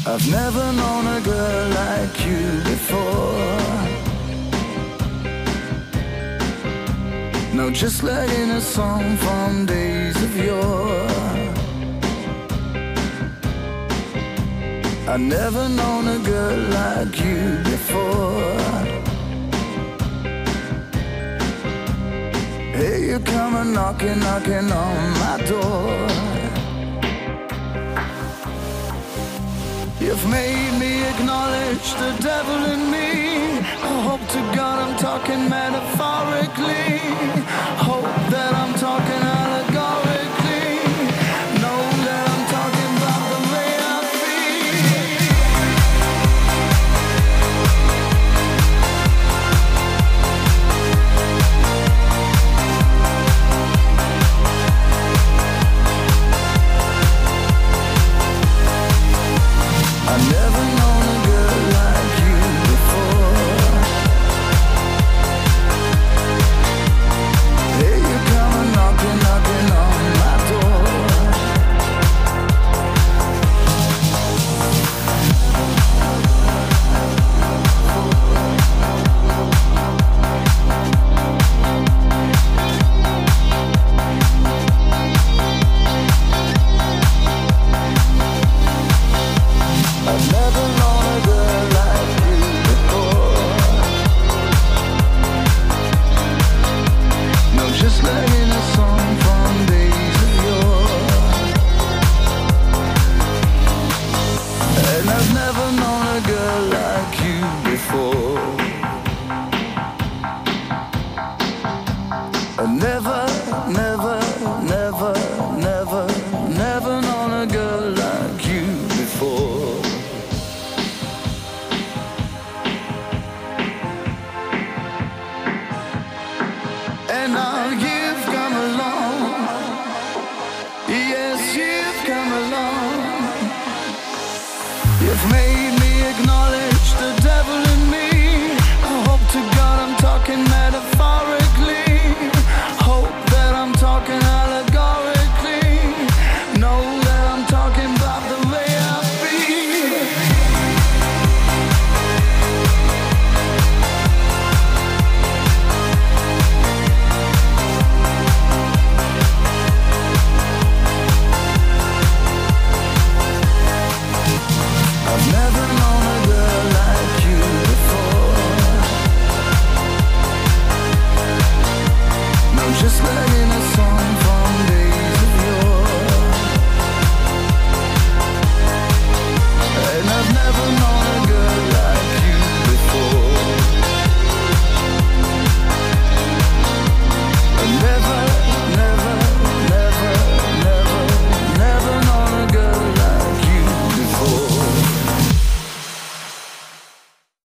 I've never known a girl like you before. No, just like in a song from days of yore. I've never known a girl like you before. Hey, you come a knocking, knocking on my door. You've made me acknowledge the devil in me. I hope to God I'm talking metaphorically. Hope that I'm talking allegorically. Know that I'm talking about the way I I've never known a girl like you before. Hey, you come a knocking, knocking on my door. I've never known a girl like you before. No, just like in a song from days of yore. And I've never known a girl like you before. I've never, never, never, never, never known a girl like you before. And now you've come along. Yes, you've come along. You've made